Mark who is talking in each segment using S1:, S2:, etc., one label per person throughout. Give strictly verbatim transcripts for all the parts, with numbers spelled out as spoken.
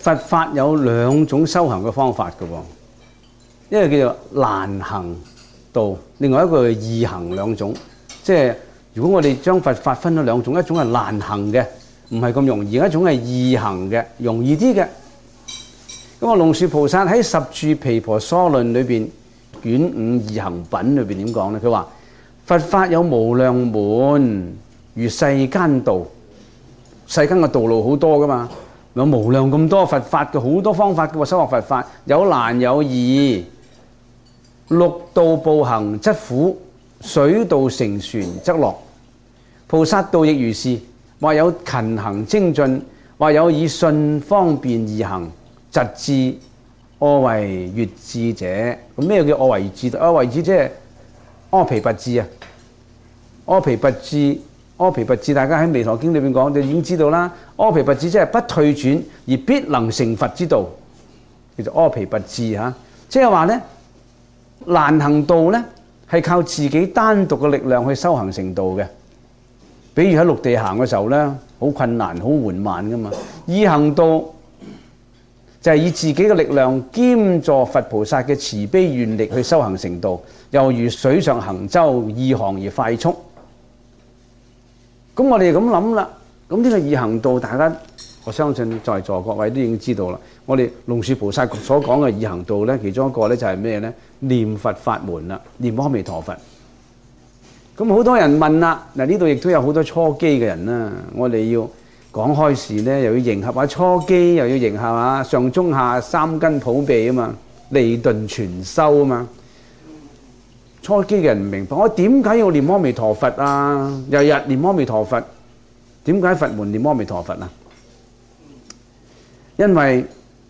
S1: 佛法有兩種修行嘅方法嘅喎，一個叫做難行道，另外一個係易行兩種。即係如果我哋將佛法分咗兩種，一種係難行嘅，唔係咁容易；一種係易行嘅，容易啲嘅。咁啊，龍樹菩薩喺《十住毗婆疏論》裏邊卷五易行品裏邊點講咧？佢話佛法有無量門，如世間道。世間嘅道路好多噶嘛，有無量咁多佛法嘅好多方法嘅喎，修學佛法有難有易，陸道步行則苦，水道乘船則樂。菩薩道亦如是，或有勤行精進，或有以順方便易行，疾至阿惟越致者。咁咩叫阿惟越致？阿惟越致即係阿鞞跋致啊！阿鞞跋致。阿鞞跋致，大家喺《彌陀經》裏邊講就已經知道啦。阿鞞跋致即係不退轉而必能成佛之道，叫做阿鞞跋致嚇。即係話咧，難行道咧係靠自己單獨嘅力量去修行成道嘅。比如喺陸地行嘅時候咧，好困難、好緩慢噶嘛。易行道就係以自己嘅力量兼助佛菩薩嘅慈悲願力去修行成道，猶如水上行舟，易行而快速。咁我哋咁諗啦，咁呢個易行道，大家我相信在座各位都已經知道啦。我哋龍樹菩薩所講嘅易行道咧，其中一個咧就係咩咧？念佛法門啦，念阿彌陀佛。咁好多人問啦，嗱呢度亦都有好多初機嘅人啦。我哋要講開示咧，又要迎合下初機，又要迎合下上中下三根普被啊嘛，離頓全修啊嘛。初機嘅人唔明白，我點解要念阿彌陀佛啊？日日念阿彌陀佛，點解佛門念阿彌陀佛啊？因為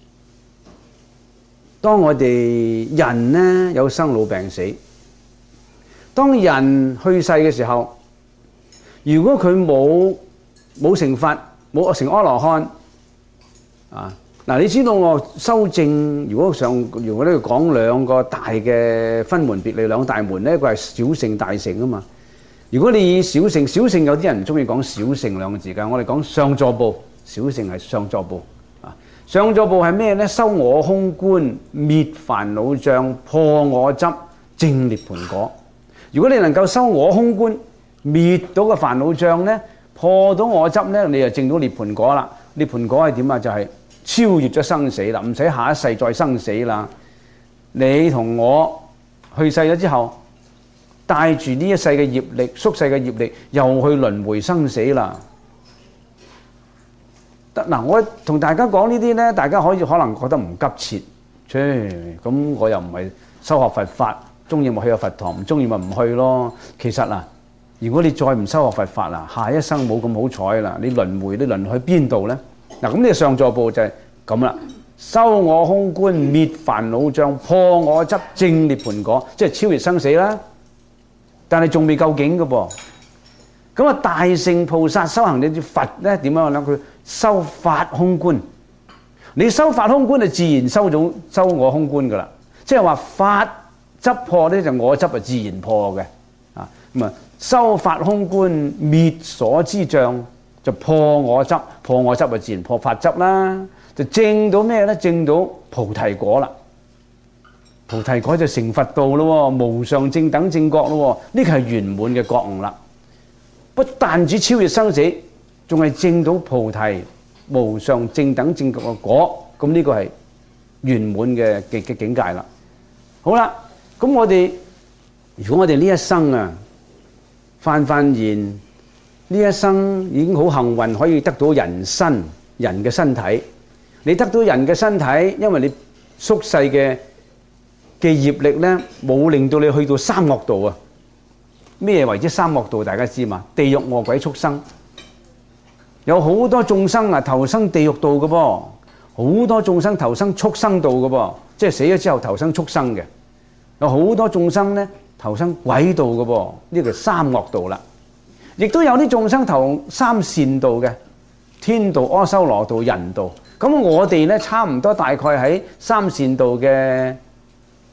S1: 當我哋人呢有生老病死，當人去世嘅時候，如果佢冇冇成佛，冇成阿羅漢啊！嗱，你知道我修正，如果上如果呢度講兩個大嘅分門別類兩大門咧，一個係小乘大乘啊嘛。如果你以小乘，小乘有啲人唔中意講小乘兩個字㗎，我哋講上座部，小乘係上座部啊。上座部係咩咧？修我空觀，滅煩惱障，破我執，證涅槃果。如果你能夠修我空觀，滅到個煩惱障咧，破到我執咧，你就證到涅槃果啦。涅槃果係點啊？就係、是超越咗生死啦，唔使下一世再生死啦。你同我去世咗之後，帶住呢一世嘅業力、宿世嘅業力，又去輪迴生死啦。得嗱，我同大家講呢啲咧，大家可以可能覺得唔急切，切咁我又唔係修學佛法，中意咪去下佛堂，唔中意咪唔去咯。其實啊，如果你再唔修學佛法啦，下一生冇咁好彩啦，你輪迴你輪去邊度咧？嗱，咁呢個上座部就係咁啦，修我空觀，滅煩惱障，破我執，證涅槃果，即係超越生死啦。但係仲未夠勁嘅噃。咁啊，大乘菩薩修行你佛咧點樣咧？佢修法空觀，你修法空觀就自然修到修我空觀噶啦。即係話法執破咧，就我執係自然破嘅。啊，咁啊，修法空觀，滅所知障。就破我執，破我執就自然破法執啦。就證到咩咧？證到菩提果啦。菩提果就成佛道咯，無上正等正覺咯。呢個係圓滿嘅覺悟啦。不但止超越生死，仲係證到菩提無上正等正覺嘅果。咁呢個係圓滿嘅嘅嘅境界啦。好啦，咁我哋如果我哋呢一生啊，翻翻現。呢一生已經好幸運，可以得到人身人嘅身體。你得到人嘅身體，因為你宿世嘅嘅業力咧，冇令到你去到三惡道啊。咩為之三惡道？大家知嘛？地獄餓鬼畜生，有好多眾生啊投生地獄道嘅噃，好多眾生投生畜生道嘅噃，即係死咗之後投生畜生嘅。有好多眾生咧投生鬼道嘅噃，呢個係三惡道啦。亦都有啲眾生投三善道嘅，天道、阿修羅道、人道。咁我哋咧差唔多大概喺三善道嘅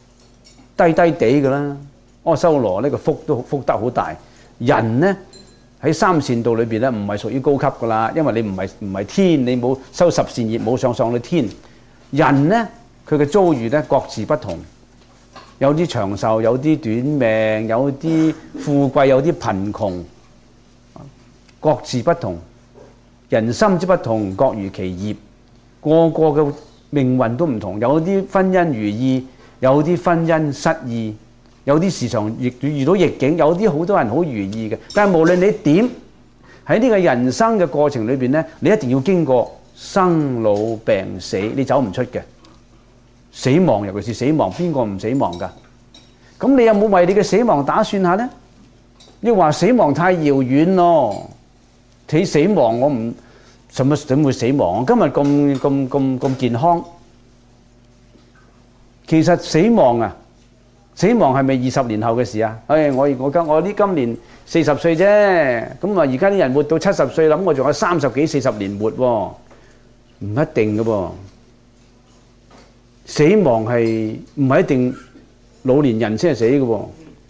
S1: 低低地嘅啦。阿修羅呢個福都福德好大，人呢喺三善道裏邊咧，唔係屬於高級噶啦，因為你唔係唔係天，你冇修十善業，冇上上到天。人咧，佢嘅遭遇咧各自不同，有啲長壽，有啲短命，有啲富貴，有啲貧窮，各自不同。人心之不同，各如其業，個個嘅命運都唔同。有啲婚姻如意，有啲婚姻失意。有啲時常遇遇到逆境，有啲好多人好如意嘅。但係無論你點喺呢個人生嘅過程裏邊咧，你一定要經過生老病死，你走唔出嘅。死亡，尤其是死亡，邊個唔死亡㗎？咁你有冇為你嘅死亡打算下咧？你話死亡太遙遠咯，睇死亡我唔什麼點會死亡？今日咁咁咁咁健康，其實死亡啊！死亡係咪二十年後嘅事啊？誒，我我今我呢今年四十歲啫，咁啊而家啲人活到七十歲，諗我仲有三十幾四十年活喎，唔一定嘅噃。死亡係唔係一定老年人先係死嘅喎？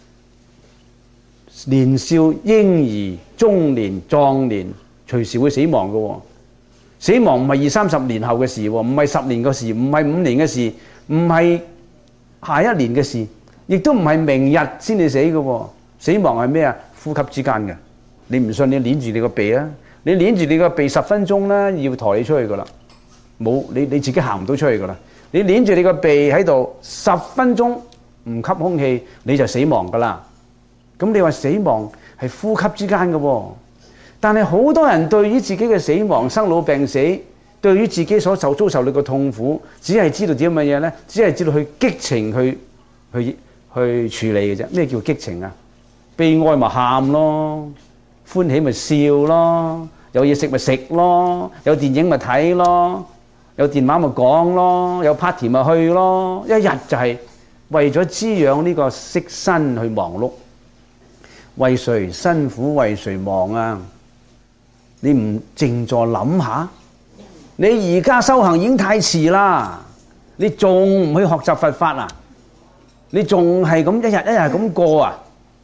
S1: 年少、嬰兒、中年、壯年，隨時會死亡嘅喎。死亡唔係二三十年後嘅事喎，唔係十年嘅事，唔係五年嘅事，唔係下一年嘅事。亦都唔係明日先至死嘅喎，死亡係咩啊？呼吸之間嘅，你唔信你捏住你個鼻啊！你捏住你個鼻十分鐘咧，要抬你出去噶啦，冇你你自己行唔到出去噶啦。你捏住你個鼻喺度十分鐘唔吸空氣，你就死亡噶啦。咁你話死亡係呼吸之間嘅喎，但係好多人對於自己嘅死亡、生老病死，對於自己所受遭受你嘅痛苦，只係知道啲乜嘢咧？只係知道去激情去去。去處理嘅啫。咩叫激情啊？悲哀咪喊咯，歡喜咪笑咯，有嘢食咪食咯，有電影咪睇咯，有電話咪講咯，有 party 咪去咯。一日就係為咗滋養呢個色身去忙碌，為誰辛苦為誰忙啊？你唔靜坐諗下，你而家修行已經太遲啦，你仲唔去學習佛法啊？你仲係咁一日一日咁過啊？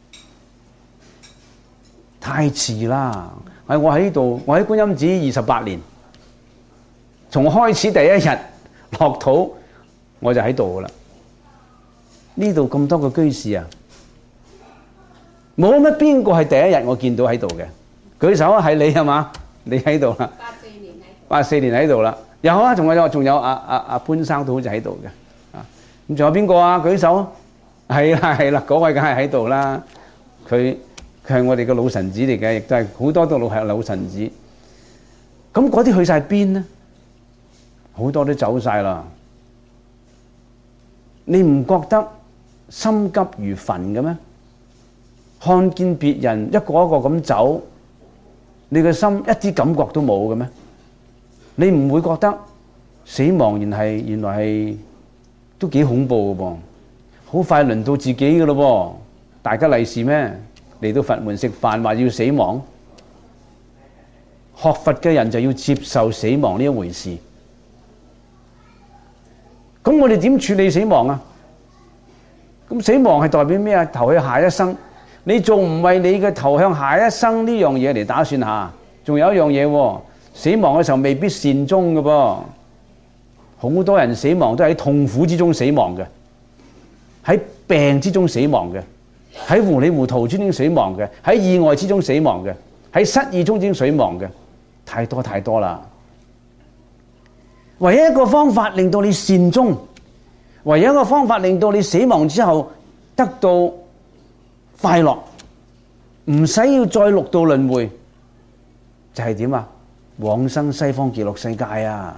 S1: 太遲啦！係我喺呢度，我喺觀音寺二十八年，從開始第一日落土我就喺度噶啦。呢度咁多個居士啊，冇乜邊個係第一日我見到喺度嘅？舉手啊，係你係嘛？你喺度啦。八四年喺八四年喺度啦。有啊，仲有仲有阿阿阿潘生都好似喺度嘅。咁仲有邊個啊？舉手，係啦係啦，嗰位梗係喺度啦。佢佢係我哋嘅老臣子嚟嘅，亦都係好多都老係老臣子。咁嗰啲去晒邊呢？好多都走晒啦。你唔覺得心急如焚嘅咩？看見別人一個一個咁走，你嘅心一啲感覺都冇嘅咩？你唔會覺得死亡原係原來係？都幾恐怖嘅噃，好快輪到自己嘅咯噃，大家利是咩？嚟到佛門食飯話要死亡，學佛嘅人就要接受死亡呢一回事。咁我哋點處理死亡啊？咁死亡係代表咩啊？投去下一生，你仲唔為你嘅投向下一生呢樣嘢嚟打算下？仲有一樣嘢喎，死亡嘅時候未必善終嘅噃。好多人死亡都係喺痛苦之中死亡嘅，喺病之中死亡嘅，喺糊裡糊塗之中死亡嘅，喺意外之中死亡嘅，喺失意中之中死亡嘅，太多太多啦。唯一一個方法令到你善終，唯一一個方法令到你死亡之後得到快樂，唔使要再六道輪迴，就係點啊？往生西方極樂世界啊！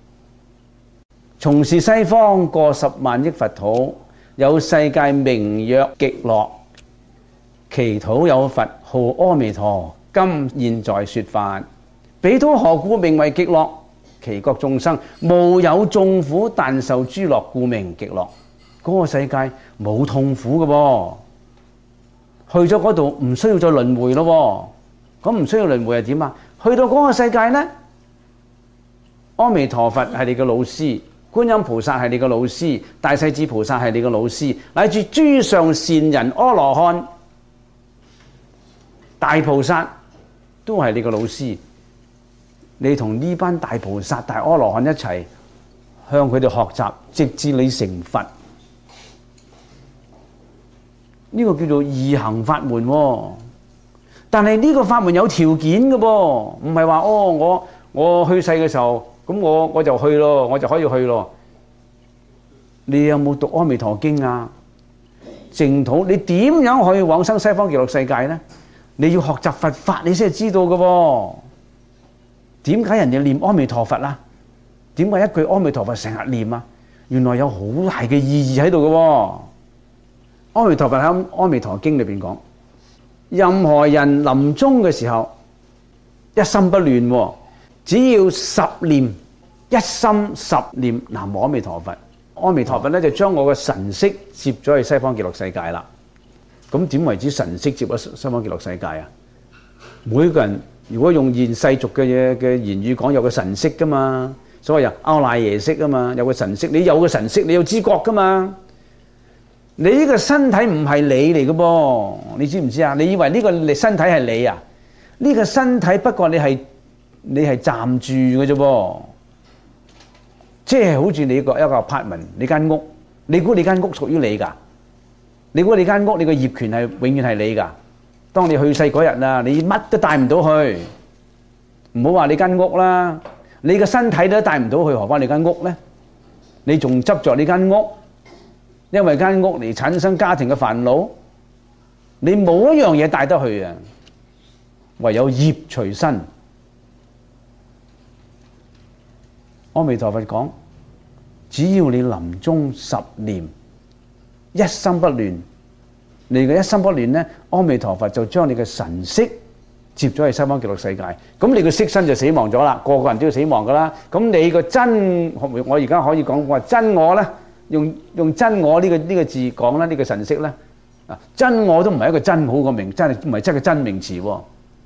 S1: 從是西方過十萬億佛土，有世界名曰極樂。其土有佛號阿彌陀，今現在說法。彼土何故名為極樂？其國眾生無有眾苦，但受諸樂，故名極樂。嗰、那個世界冇痛苦嘅噃，去咗嗰度唔需要再輪迴咯。咁唔需要輪迴係點啊？去到嗰個世界呢，阿彌陀佛係你嘅老師。觀音菩薩係你個老師，大勢至菩薩係你個老師，乃至諸上善人、阿羅漢、大菩薩、 都係你個老師。你同呢班大菩薩、大阿羅漢一齊向佢哋學習，直至你成佛。呢個叫做易行法門喎。但係呢個法門有條件嘅噃，唔係話哦，我我去世嘅時候，咁我我就去咯，我就可以去咯。你有冇讀《阿彌陀經》啊？淨土，你點樣可以往生西方極樂世界呢？你要學習佛法，你先係知道嘅喎。點解人哋念阿彌陀佛啊？點解一句阿彌陀佛成日念啊？原來有好大嘅意義喺度嘅喎。阿彌陀佛喺《阿彌陀經》裏邊講，任何人臨終嘅時候，一心不亂，只要十念，一心十念南無阿彌陀佛。阿彌陀佛咧就將我嘅神識接咗去西方極樂世界啦。咁點為之神識接咗西方極樂世界啊？每個人如果用現世俗嘅嘢嘅言語講，有個神識噶嘛，所謂有歐賴耶識啊嘛，有個神識。你有個神識，你有知覺噶嘛？你呢個身體唔係你嚟嘅噃，你知唔知啊？你以為呢個你身體係你啊？呢個身體不過你係你係暫住嘅啫噃。即係好似你個一個 apartment， 你間屋，你估你間屋屬於你㗎？你估你間屋你個業權係永遠係你㗎？當你去世嗰日啊，你乜都帶唔到去，唔好話你間屋啦，你個身體都帶唔到去，何況你間屋咧？你仲執着你間屋，因為間屋嚟產生家庭嘅煩惱，你冇一樣嘢帶得去啊！唯有業隨身。阿彌陀佛講，只要你臨終十念，一心不亂，你嘅一心不亂咧，阿彌陀佛就將你嘅神識接咗去西方極樂世界。咁你嘅色身就死亡咗啦，個個人都要死亡噶啦。咁你個真，我而家可以講話真我咧，用用真我呢個呢個字講啦，呢個神識咧，啊真我都唔係一個真好個名，真係唔係真係真名詞喎。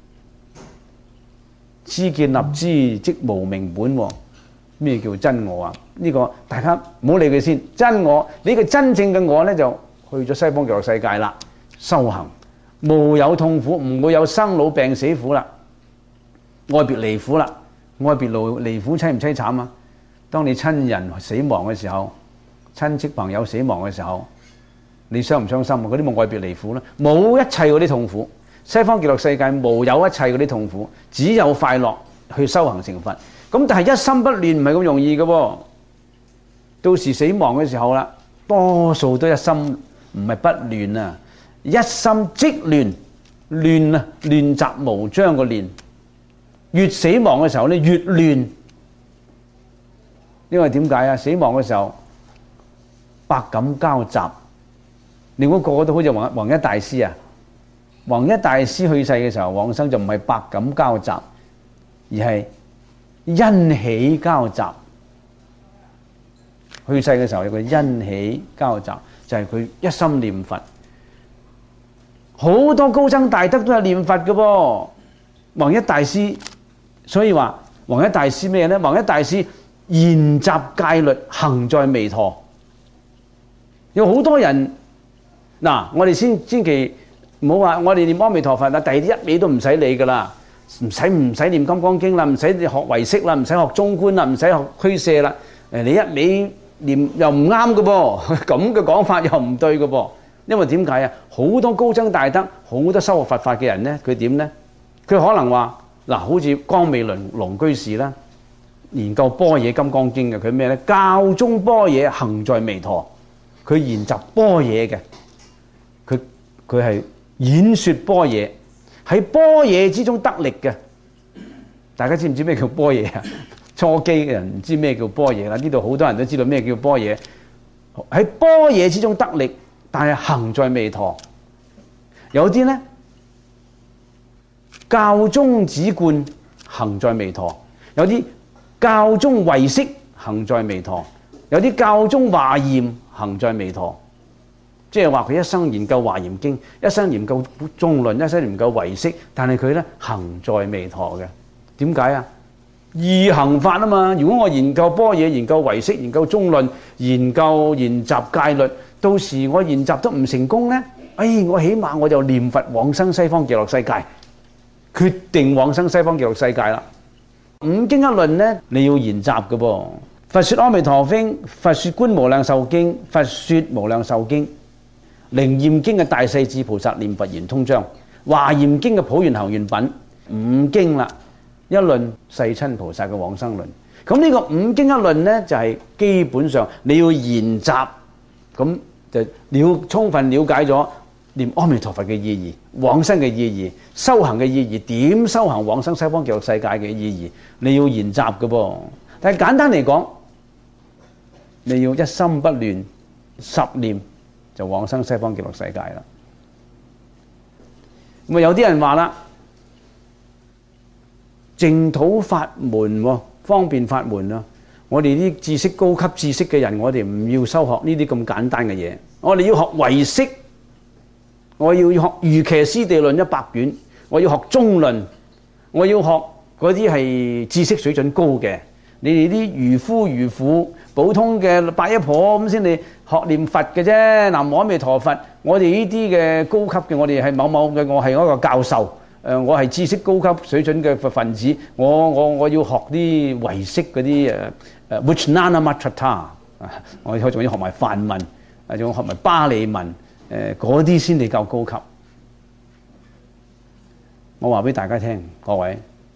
S1: 知見立知即無明本喎。咩叫真我啊？呢個大家唔好理佢先。真我，呢個真正嘅我咧，就去咗西方極樂世界啦，修行無有痛苦，唔會有生老病死苦啦，愛別離苦啦。愛別離苦凄唔凄慘啊？當你親人死亡嘅時候，親戚朋友死亡嘅時候，你傷唔傷心啊？嗰啲冇愛別離苦啦，冇一切嗰啲痛苦。西方極樂世界無有一切嗰啲痛苦，只有快樂，去修行成佛。咁但係一心不亂唔係咁容易嘅喎，到時死亡嘅時候啦，多數都一心唔係不亂啊，一心即亂，亂啊，亂雜無章個亂，越死亡嘅時候咧越亂，因為點解啊？死亡嘅時候百感交集，你估個個都好似弘弘一大師啊？弘一大師去世嘅時候往生就唔係百感交集，而係欣喜交集。去世嘅時候有個欣喜交集，就係佢一心念佛。好多高僧大德都係念佛嘅噃。弘一大師，所以話弘一大師咩咧？弘一大師研習戒律，行在彌陀。有好多人嗱，我哋先千祈唔好話我哋念阿彌陀佛啦，第二啲一味都唔使理噶啦。唔使唔使念金剛經啦，唔使學唯識啦，唔使學中觀啦，唔使學俱舍啦。誒，你一味念又唔啱嘅噃，咁嘅講法又唔對嘅噃。因為點解啊？好多高僧大德，好多修學佛法嘅人咧，佢點咧？佢可能話嗱，好似光美輪龍居士啦，研究般若金剛經嘅，佢咩咧？教中般若行在彌陀，佢研習般若嘅，佢佢係演說般若。喺般若之中得力嘅，大家知唔知咩叫般若啊？初機嘅人唔知咩叫般若啦，呢度好多人都知道咩叫般若。喺般若之中得力，但係行在彌陀。有啲咧教中止觀行在彌陀，有啲教中唯識行在彌陀，有啲教中華嚴行在彌陀。即係話佢一生研究華嚴經，一生研究中論，一生研究唯識，但係佢咧行在彌陀嘅。點解啊？易行法啊嘛。如果我研究般若、研究唯識、研究中論、研究研習戒律，到時我研習得唔成功咧，哎，我起碼我就念佛往生西方極樂世界。 決定往生西方極樂世界啦。五經一論咧，你要研習嘅噃。佛說阿彌陀經，佛說觀無量壽經，佛說無量壽經，靈驗經嘅大勢至菩薩念佛圓通章，華嚴經嘅普賢行願品，五經啦，一論世親菩薩嘅往生論。咁呢個五經一論呢，就係基本上你要研習，咁就了充分了解咗念阿彌陀佛嘅意義、往生嘅意義、修行嘅意義、點修行往生西方極樂世界嘅意義，你要研習嘅噃。但係簡單嚟講，你要一心不亂，十念就往生西方極樂世界啦。咁啊，有啲人話啦，淨土法門喎，方便法門啊！我哋啲知識高級知識嘅人，我哋唔要修學呢啲咁簡單嘅嘢，我哋要學唯識，我要學瑜伽師地論一百卷，我要學中論，我要學嗰啲係知識水準高嘅。你哋啲愚夫愚婦、普通嘅八一婆咁先，你學念佛嘅啫。南無阿彌陀佛，我哋呢啲嘅高級嘅，我哋係某某嘅，我係一個教授。誒，我係知識高級水準嘅分子，我我我要學啲唯識嗰啲誒誒 Vijnana Matrata，我仲要學埋梵文，仲要學埋巴利文，誒嗰啲先至夠高級。我話俾大家聽，各位，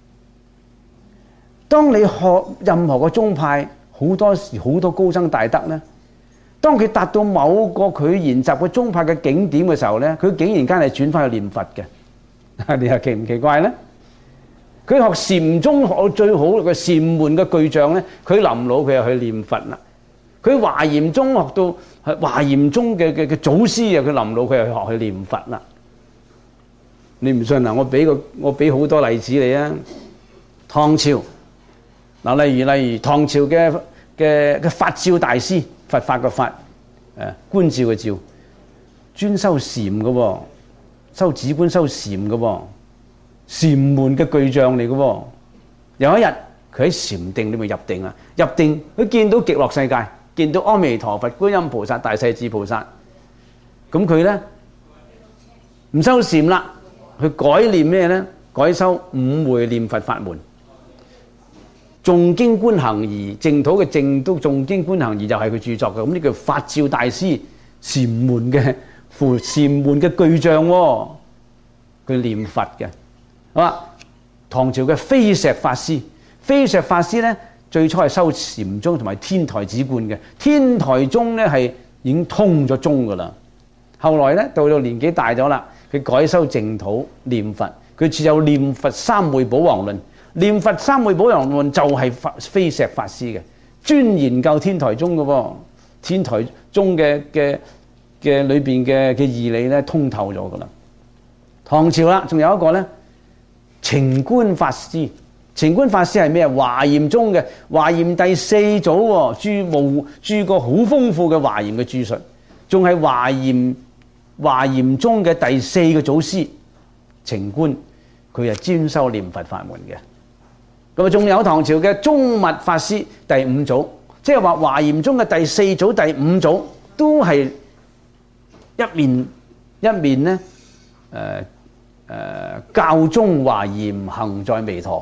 S1: 當你學任何個宗派，好多時好多高僧大德咧，當佢達到某個佢研習嘅宗派嘅景點嘅時候咧，佢竟然間係轉翻去念佛嘅。你又奇唔奇怪咧？佢學禪宗學到最好嘅禪門嘅巨匠咧，佢臨老佢又去念佛啦。佢華嚴宗學到華嚴宗嘅嘅嘅祖師啊，佢臨老佢又學去念佛啦。你唔信啊？我俾個我俾好多例子你啊。唐朝嗱，例如例如唐朝嘅嘅嘅法照大師，佛法嘅法，誒觀照嘅照，專修禪嘅喎。修止觀修禪嘅喎，禪門嘅巨匠嚟嘅喎。有一日佢喺禪定裏面入定啦，入定佢見到極樂世界，見到阿彌陀佛、觀音菩薩、大勢至菩薩。咁佢咧唔修禪啦，佢改念咩咧？改修五會念佛法門。誦經觀行儀，淨土嘅淨都誦經觀行儀就係佢著作嘅。咁呢叫法照大師禪門嘅。扶禪門嘅巨匠喎，佢念佛嘅，好啦。唐朝嘅飛石法師，飛石法師咧最初係修禪宗同埋天台止觀嘅，天台宗咧係已經通咗宗噶啦。後來咧到到年紀大咗啦，佢改修淨土念佛，佢設有念佛三昧寶王論，念佛三昧寶王論就係飛石法師嘅，專研究天台宗嘅喎，天台宗嘅嘅。嘅裏邊嘅嘅義理咧通透咗噶啦。唐朝啦，仲有一個咧，澄觀法師。澄觀法師係咩啊？華嚴宗嘅華嚴第四祖喎，著無著過好豐富嘅華嚴嘅著述，仲係華嚴華嚴宗嘅第四個祖師澄觀，佢係專修念佛法門嘅。咁啊，仲有唐朝嘅宗密法師第五祖，即係話華嚴宗嘅第四祖、第五祖都係。一面一面咧，誒、呃、誒、呃、教宗華嚴行在彌陀，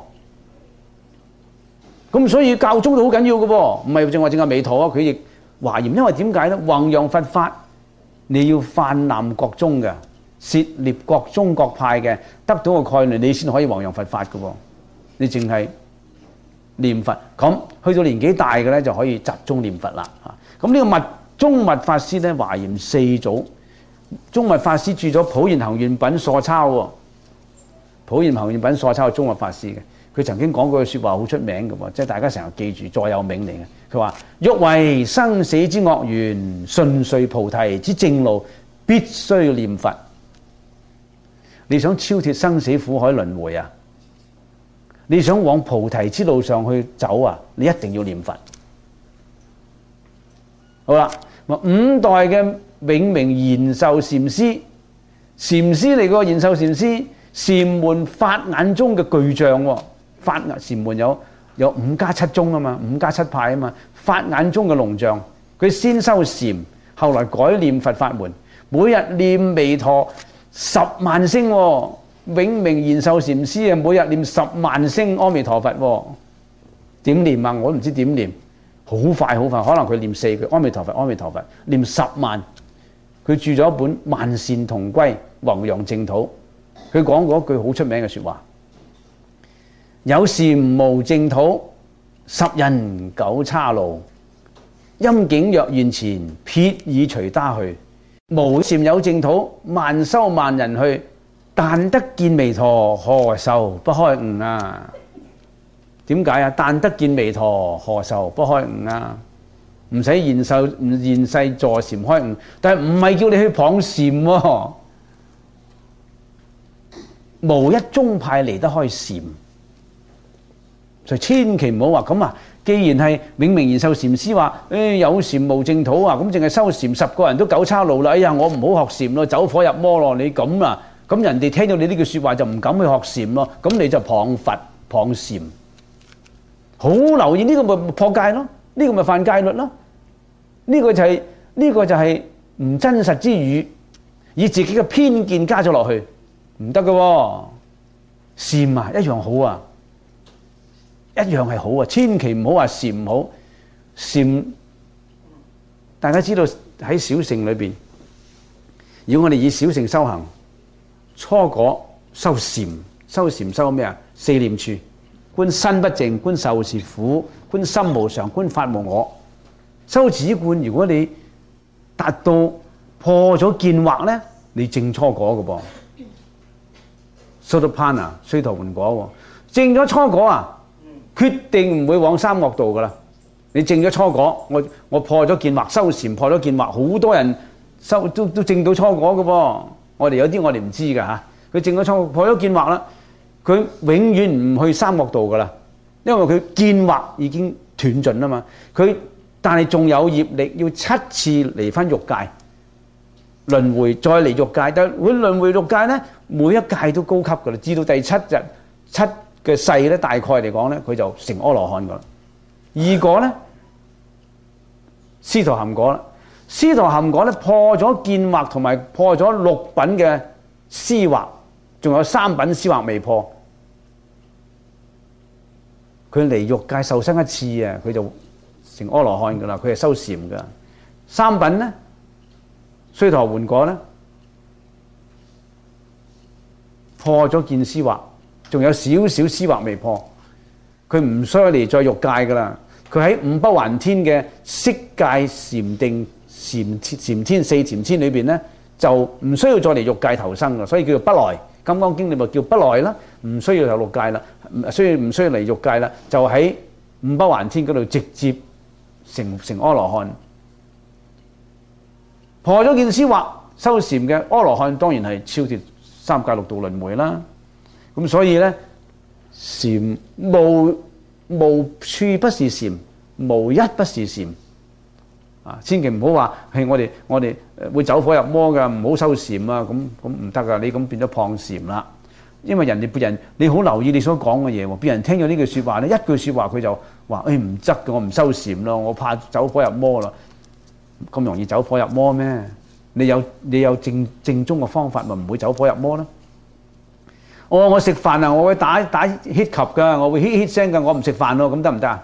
S1: 咁所以教宗都好緊要嘅噃，唔係淨話淨係彌陀啊，佢亦華嚴，因為點解咧？弘揚佛法，你要泛濫各宗嘅，涉獵各宗各派嘅，得到個概念，你先可以弘揚佛法嘅喎。你淨係念佛，咁去到年紀大嘅咧，就可以集中念佛啦。嚇，咁呢個密宗密法師咧，華嚴四祖。宗密法師著咗《普賢行願品》疏鈔喎，《普賢行願品》疏鈔係宗密法師嘅，佢曾經講過句説話好出名嘅喎，即係大家成日記住座右銘嚟嘅。佢話：欲為生死之惡緣，順遂菩提之正路，必須念佛。你想超脫生死苦海輪迴啊？你想往菩提之路上去走啊？你一定要念佛。好啦，五代嘅永明延壽禪師，禪師嚟個延壽禪師，禪門法眼宗嘅巨匠喎。法眼禪門有有五家七宗啊嘛，五家七派啊嘛。法眼宗嘅龍象，佢先修禪，後來改念佛法門，每日念彌陀十萬聲喎。 永明延壽禪師啊，每日念十萬聲阿彌陀佛喎，點念啊？我都唔知點念，好快好快，可能佢念四句阿彌陀佛，阿彌陀佛，念十萬。佢著咗一本《萬善同歸，弘揚淨土》，佢講過一句好出名嘅説話：有禪無淨土，十人九叉路。陰境若現前，撇已隨他去。無禪有淨土，萬修萬人去。但得見彌陀，何愁不開悟啊？點解啊？但得見彌陀，何愁不開悟啊？唔使現世唔現世坐禪開悟，但係唔係叫你去傍禪喎。無一宗派離得開禪，所以千祈唔好話咁啊！既然係永明延壽禪師話，誒、哎、有禪無淨土啊，咁淨係修禪十個人都九叉路啦。哎呀，我唔好學禪咯，走火入魔咯。你咁啊，咁人哋聽到你呢句説話就唔敢去學禪咯。咁你就傍佛傍禪，好留意呢、這個咪破戒咯，呢、這個咪犯戒律咯。呢、這個就係、是、呢、這個就係唔真實之語，以自己嘅偏見加咗落去，唔得㗎喎。禪啊，一樣好啊。一樣係好啊！千祈唔好話禪唔好，禪大家知道喺小乘裏邊，如果我哋以小乘修行，初果修禪，修禪修咩啊？四念處，觀身不淨，觀受是苦，觀心無常，觀法無我。修止觀，如果你達到破咗見惑咧，你證初果嘅噃，修到攀啊，須陀洹果喎，證咗初果啊！決定唔會往三惡道噶啦！你證咗初果，我我破咗見惑，修禪破咗見惑，好多人修都都證到初果噶噃。我哋有啲我哋唔知噶嚇，佢證咗初果破咗見惑啦，佢永遠唔去三惡道噶啦，因為佢見惑已經斷盡啦嘛。佢但係仲有業力，要七次離翻欲界輪迴，再嚟欲界。但係佢輪迴欲界咧，每一界都高級噶啦，至到第七日七嘅世咧，大概嚟講咧，佢就成阿羅漢噶啦。二果咧，斯陀含果啦。斯陀含果咧，破咗見惑同埋破咗六品嘅思惑，仲有三品思惑未破。佢嚟欲界受生一次啊，佢就成阿羅漢噶啦。佢係修禪噶。三品咧，須陀洹果咧，破咗見思惑。仲有少少思惑未破，佢唔需要嚟再欲界噶啦。佢喺五不還天嘅色界禪定禪禪天四禪天裏邊咧，就唔需要再嚟欲界投生噶，所以叫做不來。金剛經你咪叫不來啦，唔需要投欲界啦，需要唔需要嚟欲界啦？就喺五不還天嗰度直接成成阿羅漢，破咗見思惑修禪嘅阿羅漢，當然係超脫三界六道輪迴啦。咁所以咧，禪無無處不是禪，無一不是禪。啊，千祈唔好話係我哋我哋會走火入魔㗎，唔好修禪啊！咁咁唔得㗎，你咁變咗謗禪啦。因為人哋別人你好留意你所講嘅嘢喎，別人聽咗呢句説話咧，一句説話佢就話誒唔得嘅，我唔修禪咯，我怕走火入魔啦。咁容易走火入魔咩？你有你有正正宗嘅方法，咪唔會走火入魔啦。我我食飯啊，我會打打 hit 級噶，我會 hit hit 聲噶，我唔食飯咯，咁得唔得啊？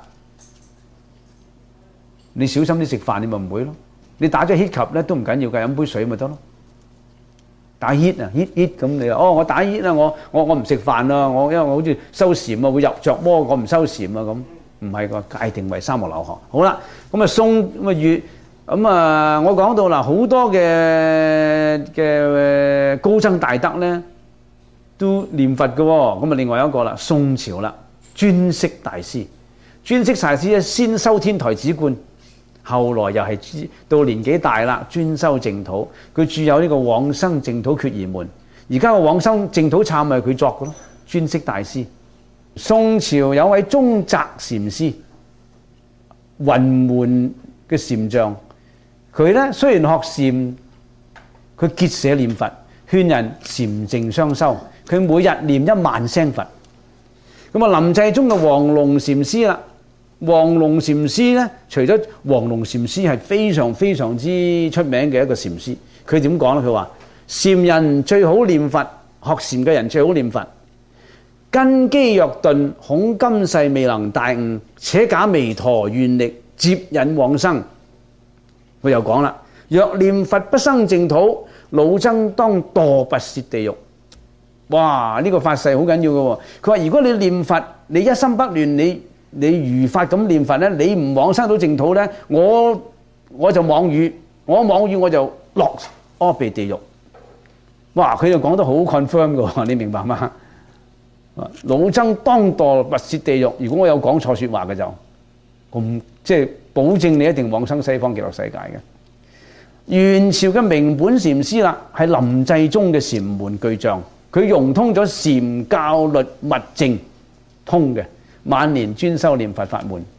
S1: 你小心啲食飯，你咪唔會咯。你打咗 hit 級咧都唔緊要噶，飲杯水咪得咯。打 hit 啊 hit hit 咁你哦，我打 hit 啊，我我我唔食飯啦，我因為我好似修禪啊會入着魔，我唔修禪啊咁，唔係個界定為三惡流學。好啦，咁啊送咁啊月咁啊，我講到啦，好多嘅嘅高僧大德咧。都念佛嘅喎，咁啊另外一個啦，宋朝啦，專釋大師，專釋大師咧先修天台止觀，後來又係到年紀大啦，專修淨土。佢著有呢個往生淨土決疑門，而家個往生淨土懺咪佢作嘅咯，專釋大師。宋朝有位宗澤禪師，雲門嘅禪像，佢咧雖然學禪，佢結社念佛，勸人禪淨雙修。佢每日念一萬聲佛。咁啊，臨濟宗嘅黃龍禪師啦，黃龍禪師咧，除咗黃龍禪師係非常非常之出名嘅一個禪師，佢點講咧？佢話禪人最好念佛， 學禪嘅人最好念佛。根基若頓，恐今世未能大悟，且假彌陀願力接引往生。佢又講啦：若念佛不生淨土，老僧當墮拔舌地獄。哇！呢、這個發誓好緊要嘅喎。佢話：如果你念佛，你一心不亂，你你如法咁念佛咧，你唔往生到淨土咧，我我就妄語，我妄語我就落阿鼻地獄。哇！佢就講得好 confirm 嘅喎，你明白嗎？老僧當墮拔舌地獄。如果我有講錯説話嘅就咁，即係保證你一定往生西方極樂世界嘅。元朝嘅明本禪師啦，係臨濟宗嘅禪門巨匠，佢融通咗禪教律密淨通嘅，晚年專修念佛法門。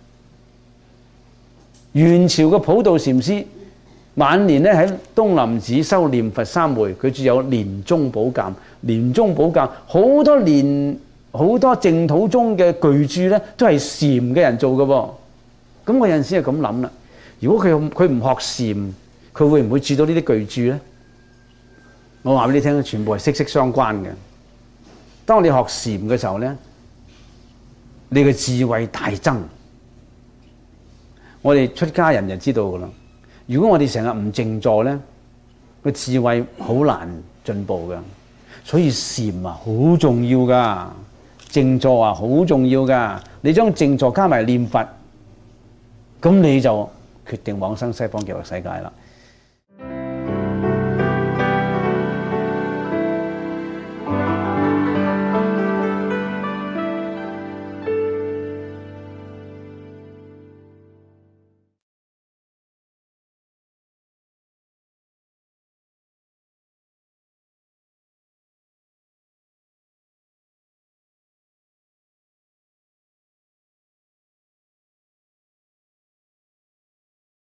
S1: 元朝嘅普道禪師晚年咧喺東林寺修念佛三昧，佢著有《蓮宗寶鑑》。《蓮宗寶鑑》好多年好多淨土宗嘅巨著咧，都係禪嘅人做嘅噃。咁我有陣時係咁諗啦，如果佢佢唔學禪，佢會唔會注到呢啲巨著咧？我話俾你聽，全部係息息相關嘅。當你學禪嘅時候咧，你嘅智慧大增。我哋出家人就知道噶啦。如果我哋成日唔靜坐咧，個智慧好難進步嘅。所以禪啊好重要噶，靜坐啊好重要噶。你將靜坐加埋念佛，咁你就決定往生西方極樂世界啦。